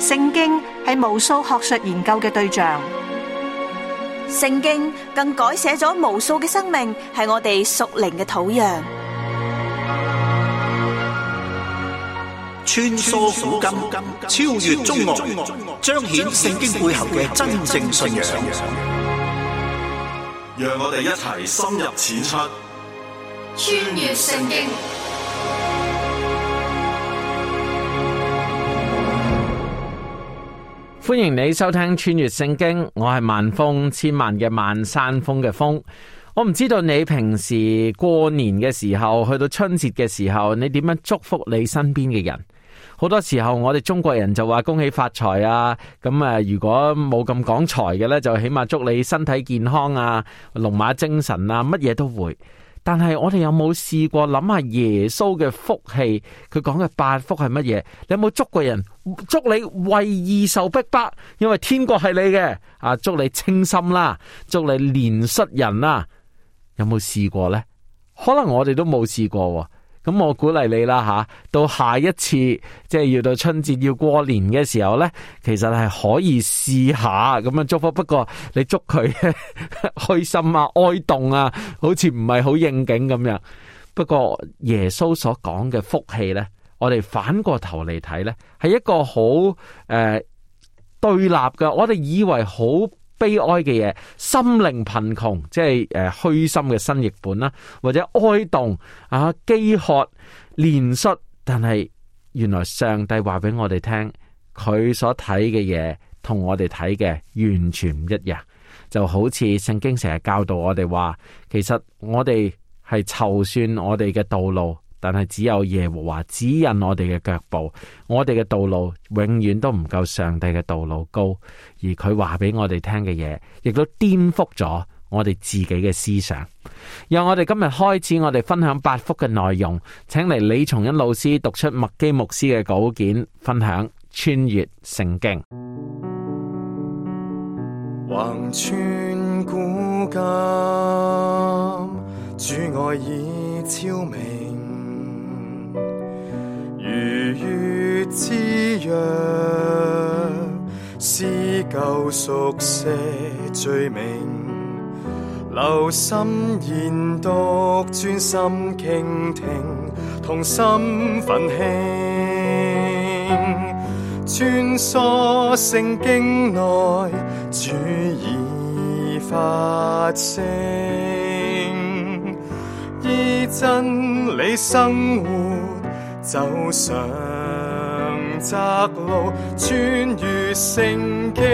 聖經係無數學術研究嘅對象， 聖經更改寫咗無數嘅生命，係我哋屬靈嘅土壤。 穿梭古今，超越中外，彰顯聖經背後嘅真正信仰。 讓我哋一齊深入淺出， 穿越聖經。 歡迎你收聽穿越聖經，我係萬峰，千萬嘅萬山峰嘅峰。我唔知道你平時過年嘅時候，去到春節嘅時候，你點樣祝福你身邊嘅人？好多時候我哋中國人就話恭喜發財啊，咁如果冇咁講財嘅呢，就起碼祝你身體健康啊，龍馬精神啊，乜嘢都會。但係我哋有冇試過諗下耶穌嘅福氣？佢講嘅八福係乜嘢？你有冇祝過人？祝你為義受逼迫，因為天國係你嘅啊！祝你清心啦，祝你憐恤人啦。有冇試過呢？可能我哋都冇試過喎。咁我鼓勵你啦吓，到下一次即係要到春節要過年嘅時候呢，其實係可以試下咁樣祝福。不過你祝佢開心啊、哀慟啊，好似唔係好應景咁樣。不過耶穌所講嘅福氣呢，我哋反過頭嚟睇呢，係一個好對立嘅。我哋以為好悲哀嘅嘢，心靈貧窮，即係虛心嘅新譯本啦，或者哀慟啊、飢渴、憐恤，但係原來上帝話俾我哋聽，佢所睇嘅嘢同我哋睇嘅完全唔一樣，就好似聖經成日教導我哋話，其實我哋係籌算我哋嘅道路，但係只有耶和華指引我哋嘅腳步，我哋嘅道路永遠都唔夠上帝嘅道路高，而佢話俾我哋聽嘅嘢，亦都顛覆咗我哋自己嘅思想。由我哋今日開始，我哋分享八福嘅內容，請嚟李松恩老師讀出麥基牧師嘅稿件，分享穿越聖經。 橫穿古今，主愛已昭明，如月之約，撕救贖些罪名，留心研讀，專心傾聽，同心奮興，穿梭聖經內，主已發聲，依真理生活，走上窄路，穿越聖經。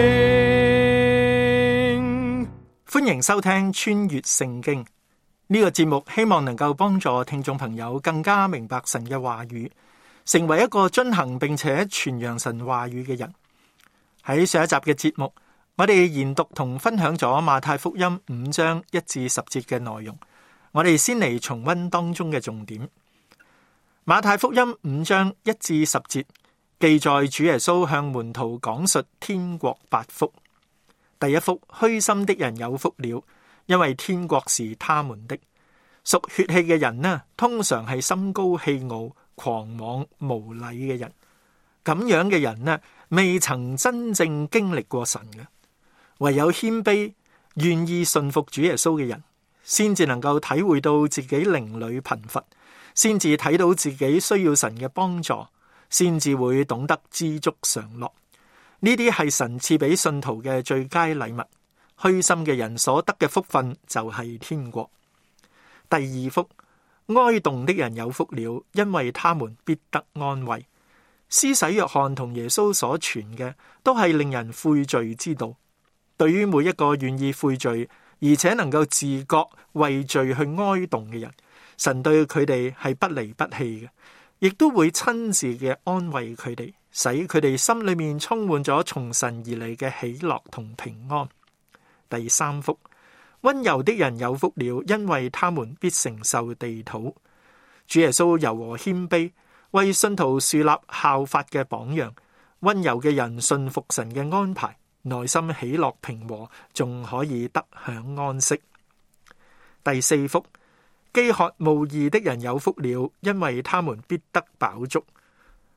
歡迎收聽穿越聖經呢個節目，希望能夠幫助聽眾朋友更加明白神嘅話語，成為一個遵行並且傳揚神話語嘅人。喺上一集嘅節目，我哋研讀同分享咗馬太福音5章1至10節嘅內容。我哋先嚟重溫當中嘅重點。馬太福音5章1至10節記載主耶穌向門徒講述天國八福。第一福，虛心的人有福了，因為天國是他們的。屬血氣嘅人呢，通常係心高氣傲、狂妄無禮嘅人。咁樣嘅人呢，未曾真正經歷過神嘅。唯有謙卑、願意順服主耶穌嘅人，先至能夠體會到自己靈裏貧乏，先至睇到自己需要神嘅幫助，先至會懂得知足常樂。呢啲係神賜俾信徒嘅最佳禮物。虛心嘅人所得嘅福分就係天國。第二福，哀慟的人有福了，因為他們必得安慰。施洗約翰同耶穌所傳嘅都係令人悔罪之道。對於每一個願意悔罪而且能夠自覺為罪去哀慟嘅人，神對佢哋係不離不棄嘅，亦都會親自嘅安慰佢哋，使佢哋心裏面充滿咗從神而嚟嘅喜樂同平安。第三福，溫柔的人有福了，因為他們必承受地土。主耶穌柔和謙卑，為信徒樹立效法嘅榜樣。溫柔嘅人信服神嘅安排，內心喜樂平和，仲可以得享安息。第四福，飢渴慕義的人有福了，因為他們必得飽足。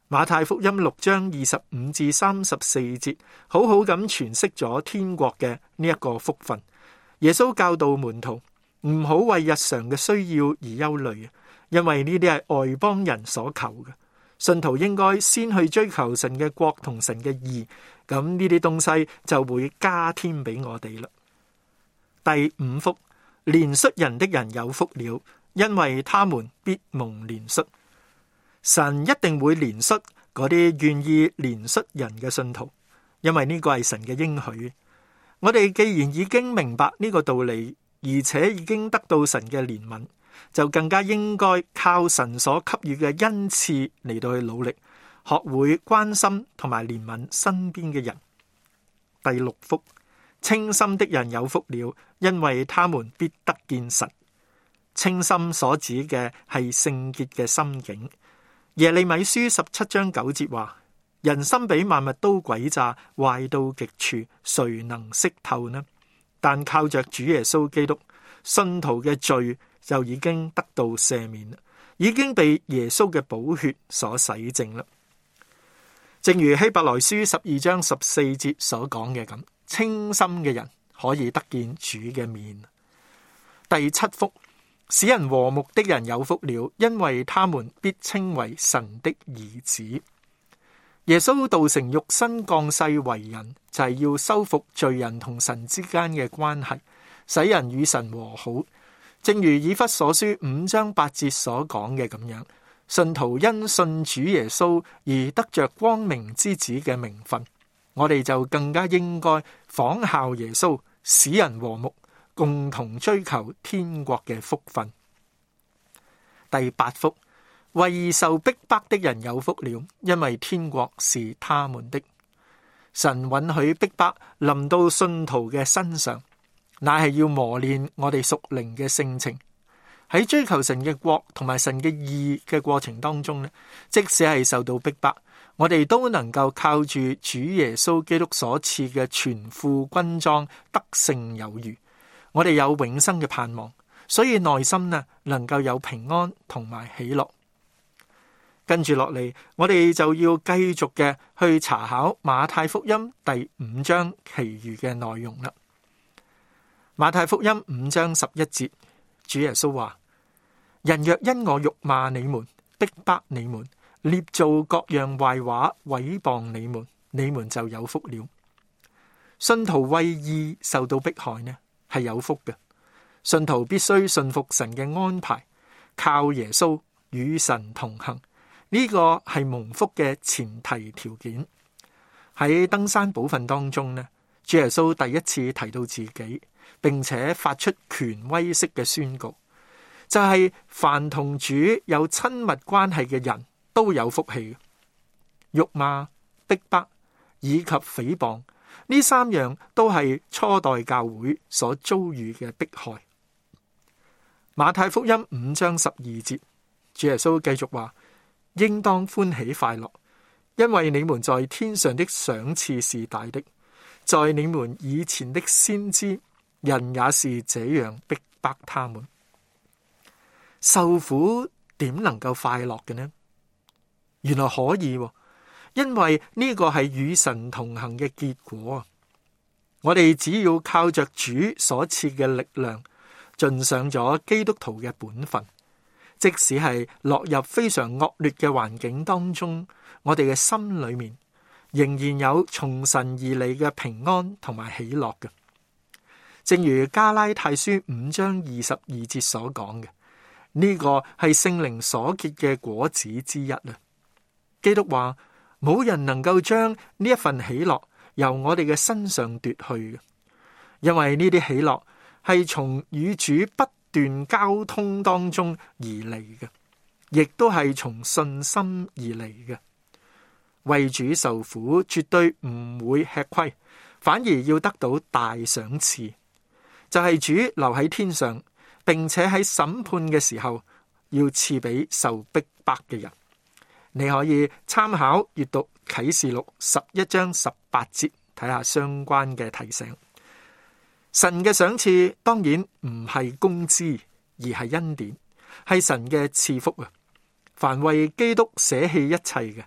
馬太福音6章25至34節，好好咁詮釋咗天國嘅呢一個福分。耶穌教導門徒唔好為日常嘅需要而憂慮，因為呢啲係外邦人所求嘅。信徒應該先去追求神嘅國同神嘅義，咁呢啲東西就會加添俾我哋啦。第五福，憐恤人的人有福了，因為他們必蒙憐恤。神一定會憐恤嗰啲願意憐恤人嘅信徒，因為呢個係神嘅應許。我哋既然已經明白呢個道理，而且已經得到神嘅憐憫，就更加應該靠神所給予嘅恩賜嚟到去努力，學會關心同埋憐憫身邊嘅人。第六福，清心的人有福了，因為他們必得見神。清心所指嘅係聖潔嘅心境。耶利米書17章9節話：人心比萬物都詭詐，壞到極處，誰能識透呢？但靠着主耶穌基督，信徒嘅罪就已經得到赦免啦，已經被耶穌嘅寶血所洗淨啦。正如希伯來書12章14節所講嘅咁，清心嘅人可以得見主嘅面。第七福，使人和睦的人有福了，因為他們必稱為神的兒子。耶穌道成肉身降世為人，就係要修復罪人同神之間嘅關係，使人與神和好。正如以弗所書5章8節所講嘅咁樣，信徒因信主耶穌而得着光明之子嘅名分，我哋就更加應該仿效耶穌，使人和睦，共同追求天國嘅福分。第八福，為受逼迫的人有福了，因為天國是他們的。神允許逼迫臨到信徒嘅身上，乃係要磨練我哋屬靈嘅性情。喺追求神嘅國同埋神嘅義嘅過程當中呢，即使係受到逼迫，我哋都能夠靠住主耶穌基督所賜嘅全副軍裝得勝有餘。我哋有永生嘅盼望，所以內心呢能夠有平安同埋喜樂。跟住落嚟，我哋就要繼續嘅去查考馬太福音第5章其餘嘅內容啦。馬太福音5章11節，主耶穌話：人若因我辱罵你們、逼迫你們、捏造各樣壞話、毀謗你們，你們就有福了。信徒為義受到迫害呢，係有福嘅。信徒必須信服神嘅安排，靠耶穌與神同行，呢個係蒙福嘅前提條件。喺登山寶訓當中呢，主耶穌第一次提到自己，並且發出權威式嘅宣告，就係凡同主有親密關係嘅人都有福氣。辱罵、逼迫以及誹謗，呢三樣都係初代教會所遭遇嘅迫害。馬太福音5章12節，主耶穌繼續話：應當歡喜快樂，因為你們在天上的賞賜是大的。在你們以前的先知，人也是這樣逼迫他們。受苦點能夠快樂嘅呢？原來可以，因為呢個係與神同行嘅結果。我哋只要靠着主所賜嘅力量，盡上咗基督徒嘅本分，即使係落入非常惡劣嘅環境當中，我哋嘅心裏面仍然有從神而嚟嘅平安同埋喜樂嘅。正如加拉太書5章22節所講嘅，呢個係聖靈所結嘅果子之一啊！基督話：冇人能夠將呢一份喜樂由我哋嘅身上奪去嘅，因為呢啲喜樂係從與主不斷交通當中而嚟嘅，亦都係從信心而嚟嘅。為主受苦絕對唔會吃虧，反而要得到大賞賜，就係主留喺天上，並且喺審判嘅時候要賜俾受逼迫嘅人。你可以參考閱讀啟示錄11章18節，睇下相關嘅提醒。神嘅賞賜當然唔係工資，而係恩典，係神嘅賜福啊！凡為基督捨棄一切嘅，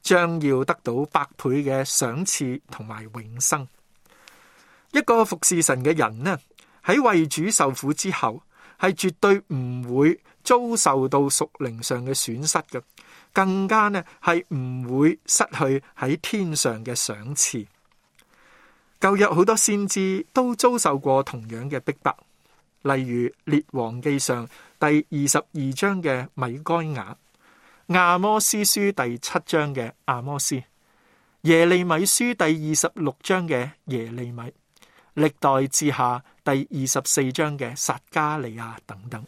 將要得到百倍嘅賞賜同埋永生。一個服侍神嘅人呢，喺為主受苦之後，係絕對唔會遭受到屬靈上嘅損失嘅，更加呢係唔會失去喺天上嘅賞賜。舊約好多先知都遭受過同樣嘅逼迫，例如列王記上第22章嘅米該亞、亞摩斯書第7章嘅亞摩斯、耶利米書第26章嘅耶利米、歷代志下第24章嘅撒迦利亞等等。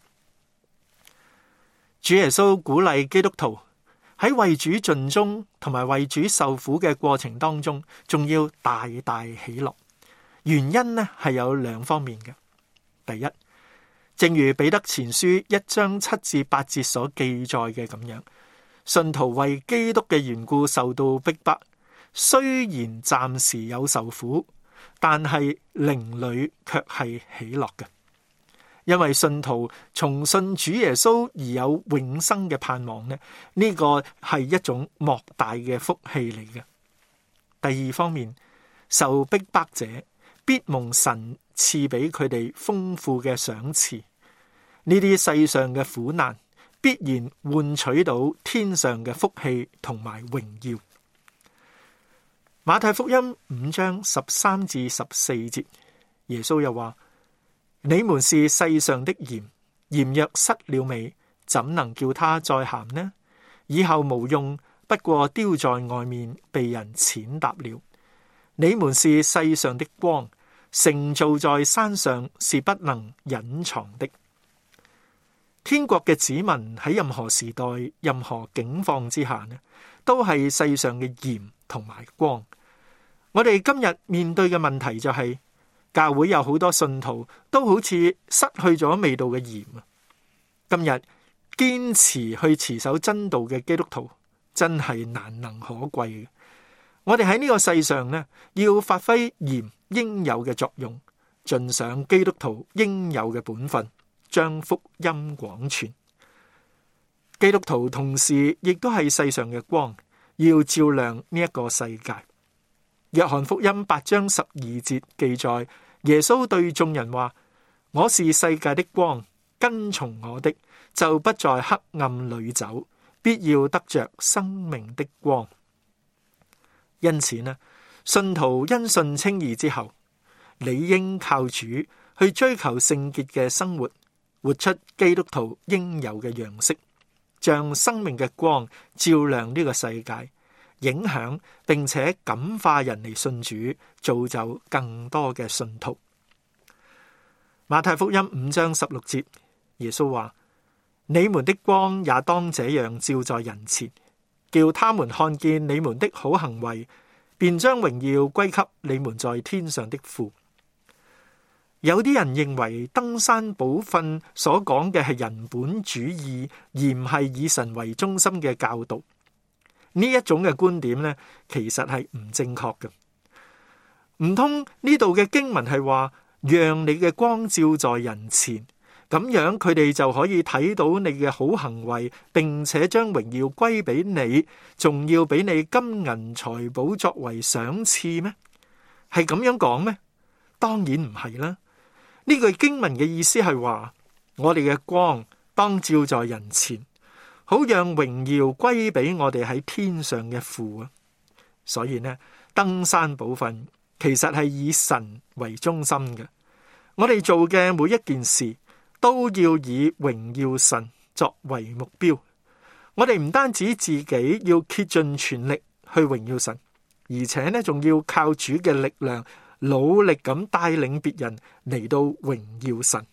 主耶穌鼓勵基督徒喺為主盡忠同埋為主受苦嘅過程當中，仲要大大喜樂。原因呢係有兩方面嘅。第一，正如彼得前書1章7至8節所記載嘅咁樣，信徒為基督嘅緣故受到逼迫，雖然暫時有受苦，但係靈裏卻係喜樂嘅，因為信徒從信主耶穌而有永生嘅盼望呢，呢個係一種莫大嘅福氣嚟嘅。第二方面，受逼迫者必蒙神賜俾佢哋豐富嘅賞賜，呢啲世上嘅苦難必然換取到天上嘅福氣同埋榮耀。馬太福音5章13至14節，耶穌又話：你們是世上的鹽，鹽若失了味，怎能叫它再鹹呢？以後無用，不過丟在外面，被人踐踏了。你們是世上的光，城造在山上，是不能隱藏的。天國嘅子民喺任何時代、任何境況之下呢，都係世上嘅鹽同埋光。我哋今日面對嘅問題就係，教會有好多信徒都好似失去咗味道嘅鹽啊！今日堅持去持守真道嘅基督徒真係難能可貴嘅。我哋喺呢個世上呢，要發揮鹽應有嘅作用，盡上基督徒應有嘅本分，將福音廣傳。基督徒同時亦都係世上嘅光，要照亮呢一個世界。約翰福音8章12節記載，耶穌對眾人話：我是世界的光，跟從我的就不在黑暗裏走，必要得着生命的光。因此呢，信徒因信稱義之後，理應靠主去追求聖潔嘅生活，活出基督徒應有嘅樣式，將生命嘅光照亮呢個世界，影響並且感化人嚟信主，造就更多嘅信徒。馬太福音5章16節，耶穌話：你們的光也當這樣照在人前，叫他們看見你們的好行為，便將榮耀歸給你們在天上的父。有啲人認為登山寶訓所講嘅係人本主義，而唔係以神為中心嘅教導。呢一種嘅觀點呢，其實係唔正確嘅。唔通呢度嘅經文係話，讓你嘅光照在人前，咁樣佢哋就可以睇到你嘅好行為，並且將榮耀歸俾你，仲要俾你金銀財寶作為賞賜咩？係咁樣講咩？當然唔係啦。呢句經文嘅意思係話，我哋嘅光當照在人前，好讓榮耀歸俾我哋喺天上嘅父啊！所以呢，登山寶訓其實係以神為中心嘅。我哋做嘅每一件事都要以榮耀神作為目標。我哋唔單止自己要竭盡全力去榮耀神，而且呢仲要靠主嘅力量，努力咁帶領別人嚟到榮耀神。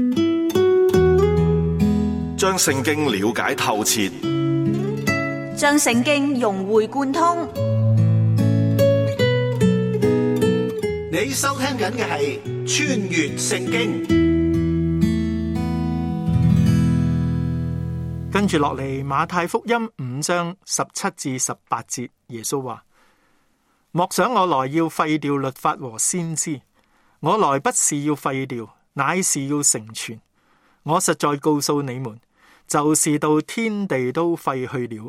將聖經了解透徹， 將聖經融會貫通。 你收聽緊嘅係穿越聖經。 跟住落嚟，馬太福音5章17至18節，耶穌話：莫想我來要廢掉律法和先知，我來不是要廢掉，乃是要成全。我實在告訴你們，就是到天地都廢去了，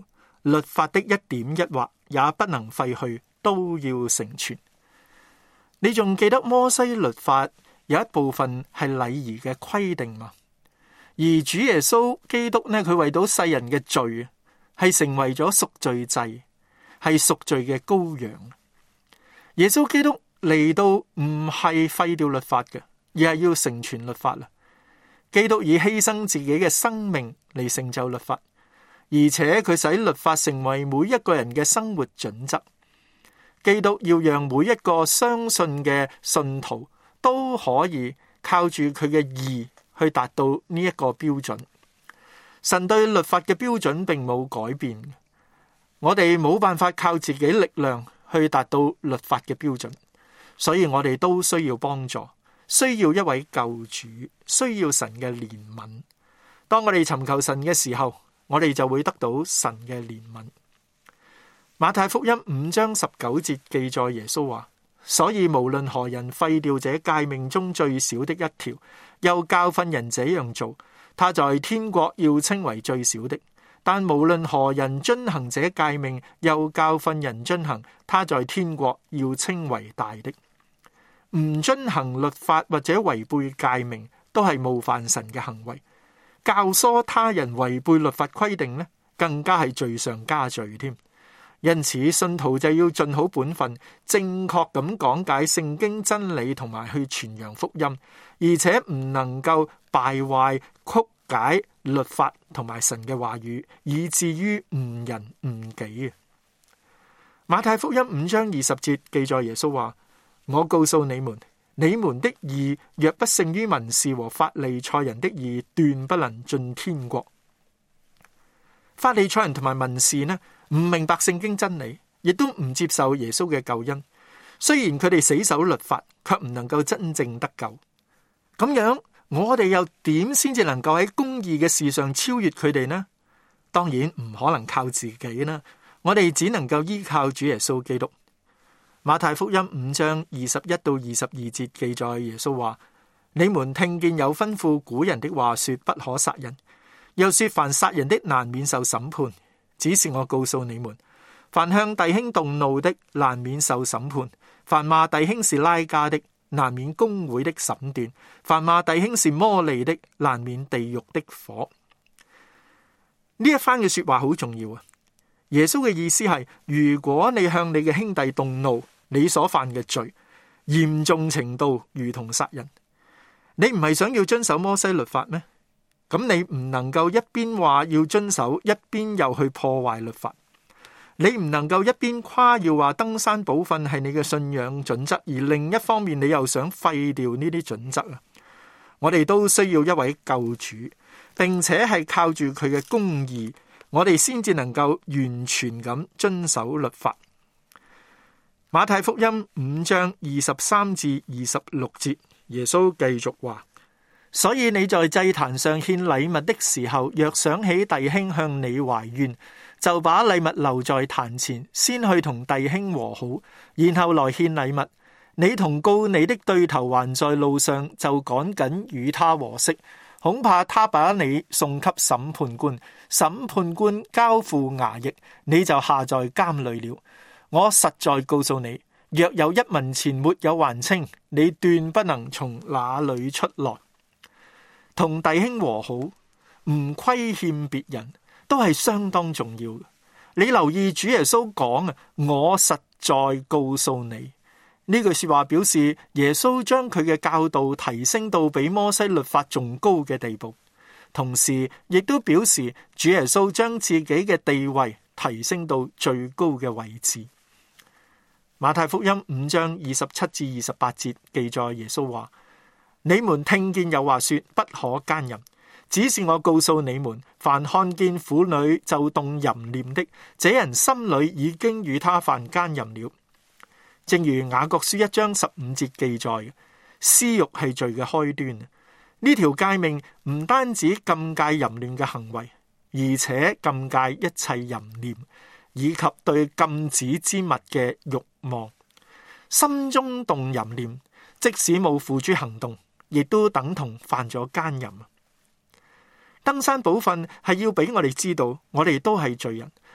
律法的一點一畫也不能廢去，都要成全。你仲記得摩西律法有一部分係禮儀嘅規定嘛？而主耶穌基督呢，佢為到世人嘅罪，係成為咗贖罪祭，係贖罪嘅羔羊。耶穌基督嚟到唔係廢掉律法嘅，而係要成全律法啦。基督以犧牲自己嘅生命嚟成就律法，而且佢使律法成為每一個人嘅生活準則。基督要讓每一個相信嘅信徒都可以靠住佢嘅義去達到呢一個標準。神對律法嘅標準並冇改變，我哋冇辦法靠自己力量去達到律法嘅標準，所以我哋都需要幫助，需要一位救主，需要神嘅憐憫。當我哋尋求神嘅時候，我哋就會得到神嘅憐憫。馬太福音5章19節記載耶穌話：所以無論何人廢掉這誡命中最小的一條，又教訓人這樣做，他在天國要稱為最小的；但無論何人遵行這誡命，又教訓人遵行，他在天國要稱為大的。唔遵行律法或者違背誡命，都係冒犯神嘅行為。教唆他人違背律法規定呢，更加係罪上加罪添。因此，信徒就要盡好本分，正確咁講解聖經真理，同埋去傳揚福音，而且唔能夠敗壞、曲解律法同埋神嘅話語，以至於誤人誤己。馬太福音5章20節記載耶穌話：我告訴你們，你們的義若不勝於文士和法利賽人的義，斷不能進天國。法利賽人同埋文士呢，唔明白聖經真理，亦都唔接受耶穌嘅救恩。雖然佢哋死守律法，卻唔能夠真正得救。咁樣，我哋又點先至能夠喺公義嘅事上超越佢哋呢？當然唔可能靠自己啦，我哋只能夠依靠主耶穌基督。馬太福音5章21到22節記載耶穌話：你們聽見有吩咐古人的話說，不可殺人，又說凡殺人的難免受審判。只是我告訴你們，凡向弟兄動怒的，難免受審判；凡罵弟兄是拉加的，難免公會的審斷；凡罵弟兄是魔利的，難免地獄的火。呢一番嘅說話好重要啊！耶穌嘅意思係，如果你向你嘅兄弟動怒，你所犯嘅罪嚴重程度如同殺人。你唔係想要遵守摩西律法咩？咁你唔能夠一邊話要遵守，一邊又去破壞律法。你唔能夠一邊誇耀話登山寶訓係你嘅信仰準則，而另一方面你又想廢掉呢啲準則啊！我哋都需要一位救主，並且係靠住佢嘅公義，我哋先至能夠完全咁遵守律法。馬太福音5章23至26節，耶穌繼續話：所以你在祭壇上獻禮物的時候，若想起弟兄向你懷怨，就把禮物留在壇前，先去同弟兄和好，然後來獻禮物。你同告你的對頭還在路上，就趕緊與他和息，恐怕他把你送給審判官，審判官交付衙役，你就下在監裏了。我實在告訴你，若有一文錢沒有還清，你斷不能從那裏出來。同弟兄和好，唔虧欠別人，都係相當重要嘅。你留意主耶穌講啊，我實在告訴你，呢句說話表示耶穌將佢嘅教導提升到比摩西律法仲高嘅地步，同時亦都表示主耶穌將自己嘅地位提升到最高嘅位置。馬太福音5章27至28節記載耶穌話：你們聽見有話說不可奸淫，只是我告訴你們，凡看見婦女就動淫念的，這人心裏已經與他犯奸淫了。正如雅各書1章15節記載，私欲係罪嘅開端。呢條誡命唔單止禁戒淫亂嘅行為，而且禁戒一切淫念，以及對禁止之物嘅慾望。心中動淫念，即使冇付諸行動，亦都等同犯咗奸淫。登山寶訓係要俾我哋知道，我哋都係罪人，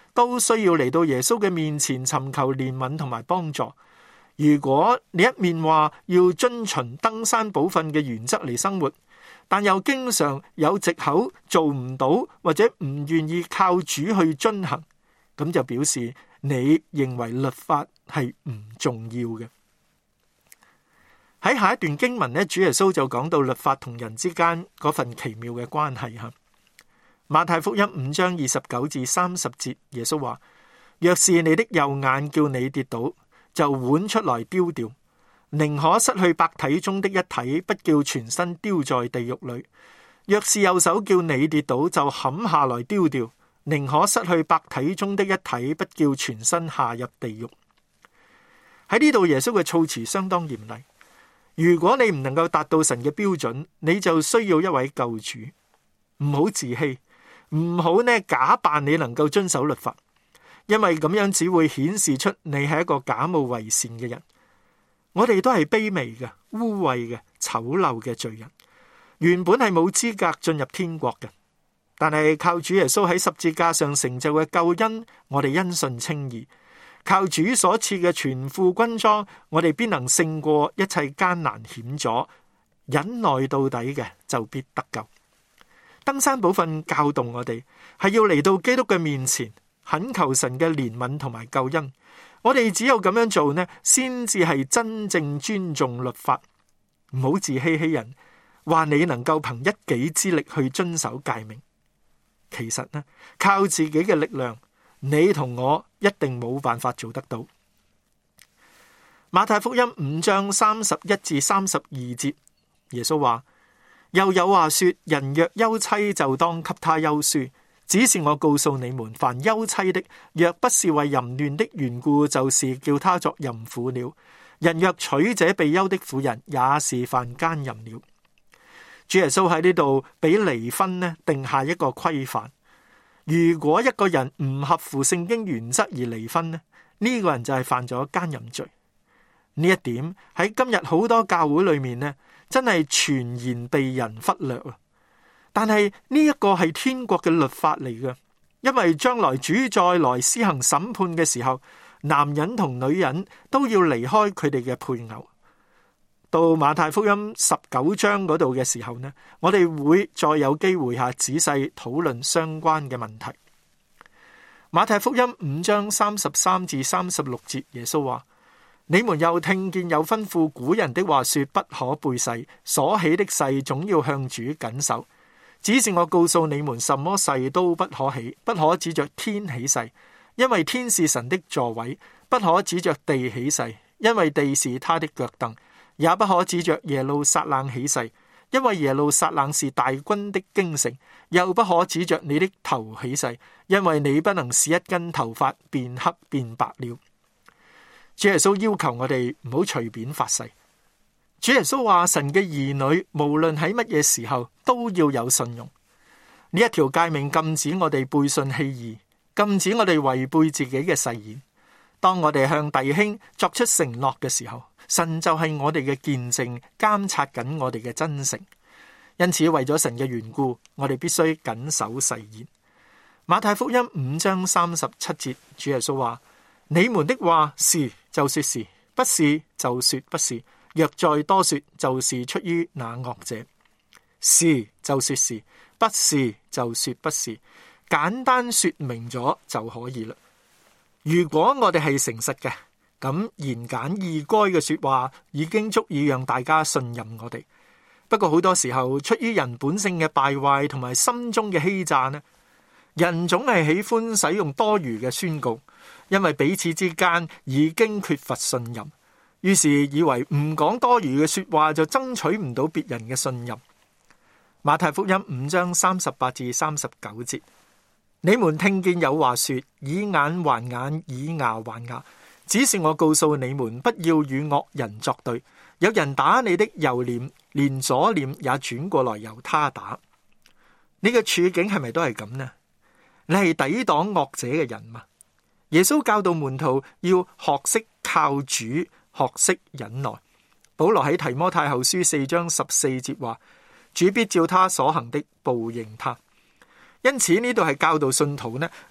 都需要嚟到耶穌嘅面前尋求憐憫同埋幫助。如果你一面話要遵循登山寶訓嘅原則嚟生活，但又經常有藉口做唔到或者唔願意靠主去遵行，咁就表示你認為律法係唔重要嘅。喺下一段經文呢，主耶穌就講到律法同人之間嗰份奇妙嘅關係。馬太福音5章29至30節，耶穌話：若是你的右眼叫你跌倒，就剜出來丟掉，寧可失去百體中的一體，不叫全身丟在地獄裏。若是右手叫你跌倒，就砍下來丟掉，寧可失去百體中的一體，不叫全身下入地獄。喺呢度，耶穌嘅措辭相當嚴厲。如果你唔能夠達到神嘅標準，你就需要一位救主。唔好自欺，唔好假扮你能夠遵守律法，因為咁樣只會顯示出你係一個假冒為善嘅人。我哋都係卑微嘅、污穢嘅、醜陋嘅罪人，原本係冇資格進入天國嘅。但係靠主耶穌喺十字架上成就嘅救恩，我哋因信稱義。靠主所賜嘅全副軍裝，我哋必能勝過一切艱難險阻，忍耐到底嘅就必得救。登山寶訓教導我哋係要嚟到基督嘅面前，懇求神嘅憐憫同埋救恩。我哋只有咁樣做呢，先至係真正尊重律法。唔好自欺欺人，話你能夠憑一己之力去遵守誡命。其實呢，靠自己嘅力量，你同我一定冇辦法做得到。馬太福音5章31至32節，耶穌話：又有話說，人若休妻，就當給他休書。只是我告訴你們，凡休妻的，若不是為淫亂的緣故，就是叫他作淫婦了。人若娶這被休的婦人，也是犯姦淫了。主耶穌喺呢度俾離婚呢定下一個規範。如果一個人唔合乎聖經原則而離婚呢，呢個人就係犯咗姦淫罪。呢一點喺今日好多教會裏面呢，真係全然被人忽略啊！但係呢一個係天國嘅律法嚟嘅，因為將來主再來施行審判嘅時候，男人同女人都要離開佢哋嘅配偶。到馬太福音19章嗰度嘅時候呢，我哋會再有機會仔細討論相關嘅問題。馬太福音5章33至36節，耶穌話：你們又聽見有吩咐古人的話說，不可背誓，所起的誓總要向主謹守。只是我告訴你們，什麼誓都不可起，不可指着天起誓，因為天是神的座位；不可指着地起誓，因為地是他的腳凳；也不可指着耶路撒冷起誓，因為耶路撒冷是大軍的京城；又不可指着你的頭起誓，因為你不能使一根頭髮變黑變白了。主耶穌要求我哋唔好隨便發誓。主耶穌話：神嘅兒女無論喺乜嘢時候都要有信用。呢一條誡命禁止我哋背信棄義，禁止我哋違背自己嘅誓言。當我哋向弟兄作出承諾嘅時候，神就係我哋嘅見證，監察緊我哋嘅真誠。因此為咗神嘅緣故，我哋必須謹守誓言。馬太福音5章37節，主耶穌話：你們的話是就說是，不是就說不是。若再多說，就是出於那惡者。是就說是，不是就說不是，簡單說明咗就可以啦。如果我哋係誠實嘅，咁言簡意賅嘅說話已經足以讓大家信任我哋。不過好多時候，出於人本性嘅敗壞同埋心中嘅欺詐呢，人總係喜歡使用多餘嘅宣告，因為彼此之間已經缺乏信任。於是以為唔講多餘嘅說話就爭取唔到別人嘅信任。馬太福音5章38至39節，你們聽見有話說，以眼還眼，以牙還牙。只是我告訴你們，不要與惡人作對。有人打你的右臉，連左臉也轉過來由他打。你嘅處境係咪都係咁呢？你係抵擋惡者嘅人嘛？耶穌教導門徒要學識靠主，學識忍耐。保羅喺提摩太後書4章14節話：主必照他所行的報應他。因此呢度係教導信徒呢，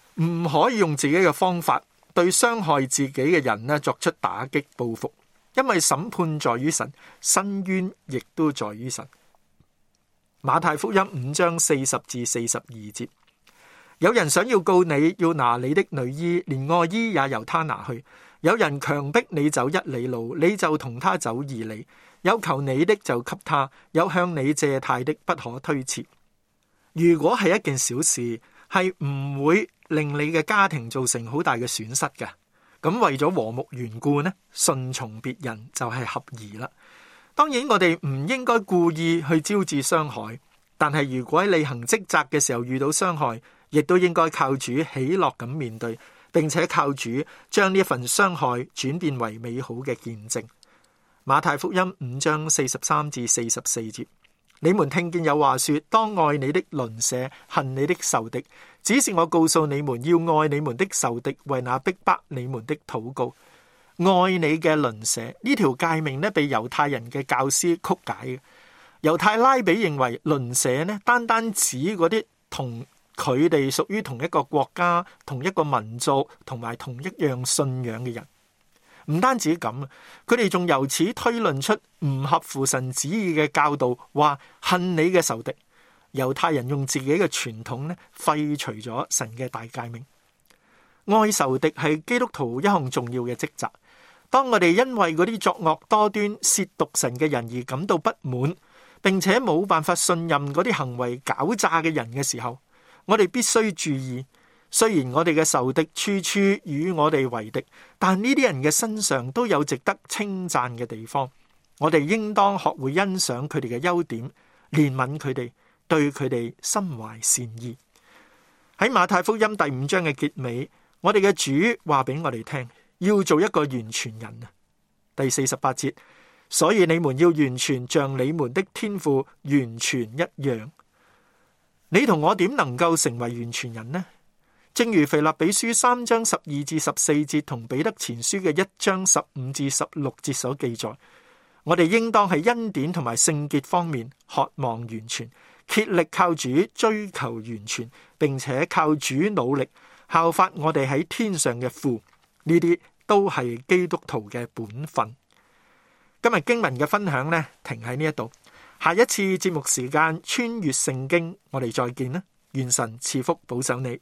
唔可以用自己嘅方法對傷害自己嘅人呢作出打擊報復，因為審判在於神，申冤亦都在於神。馬太福音5章40至42節，有人想要告你，要拿你的內衣，連外衣也由他拿去。有人強迫你走1里路，你就同他走2里。有求你的就給他，有向你借貸的不可推辭。如果係一件小事，係唔會令你嘅家庭造成好大嘅損失嘅。咁為咗和睦緣故呢，順從別人就係合宜啦。當然我哋唔應該故意去招致傷害，但係如果喺履行職責嘅時候遇到傷害，亦都應該靠主喜樂咁面對，並且靠主將呢一份傷害轉變為美好嘅見證。馬太福音5章43至44節，你們聽見有話說，當愛你的鄰舍，恨你的仇敵。只是我告訴你們，要愛你們的仇敵，為那逼迫你們的禱告。愛你嘅鄰舍呢條誡命呢，被猶太人嘅教師曲解嘅。猶太拉比認為鄰舍呢，單單指嗰啲同佢哋屬於同一個國家、同一個民族同埋同一樣信仰嘅人。唔單止咁，佢哋仲由此推論出唔合乎神旨意嘅教導，話恨你嘅仇敵。猶太人用自己嘅傳統呢，廢除咗神嘅大誡命。愛仇敵係基督徒一項重要嘅職責。當我哋因為嗰啲作惡多端、褻瀆神嘅人而感到不滿，並且冇辦法信任嗰啲行為狡詐嘅人嘅時候，我哋必須注意，雖然我哋嘅仇敵處處與我哋為敵，但呢啲人嘅身上都有值得稱讚嘅地方。我哋應當學會欣賞佢哋嘅優點，憐憫佢哋，對佢哋心懷善意。喺馬太福音第5章嘅結尾，我哋嘅主話俾我哋聽，要做一個完全人啊。第48節，所以你們要完全，像你們的天父完全一樣。你同我點能夠成為完全人呢？正如腓立比書3章12至14節同彼得前書嘅1章15至16節所記載，我哋應當喺恩典同埋聖潔方面渴望完全，竭力靠主追求完全，並且靠主努力效法我哋喺天上嘅父。呢啲都係基督徒嘅本分。今日經文嘅分享呢，停喺呢一度。下一次節目時間穿越聖經，我哋再見啦！願神賜福保守你。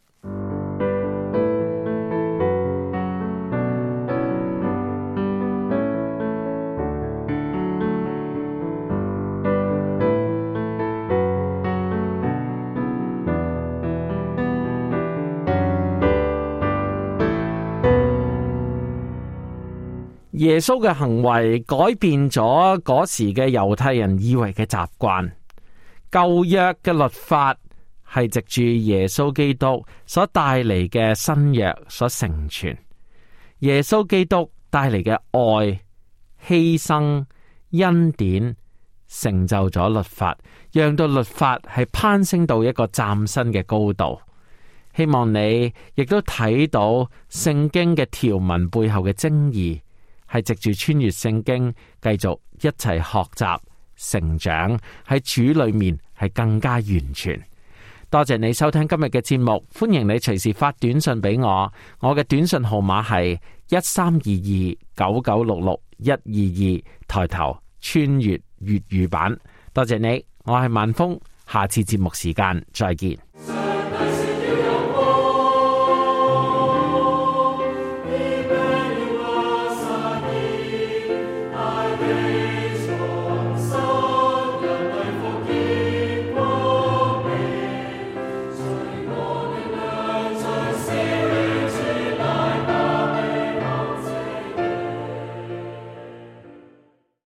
耶穌嘅行為改變咗嗰時嘅猶太人以為嘅習慣。舊約嘅律法係藉住耶穌基督所帶嚟嘅新約所成全。耶穌基督帶嚟嘅愛、犧牲、恩典，成就咗律法，讓到律法係攀升到一個嶄新嘅高度。希望你亦都睇到聖經嘅條文背後嘅精義，係藉住穿越聖經，繼續一齊學習成長，喺主裏面係更加完全。多謝你收聽今日嘅節目，歡迎你隨時發短信俾我，我嘅短信號碼係132299662122，抬頭穿越粵語版。多謝你，我係萬峰，下次節目時間再見。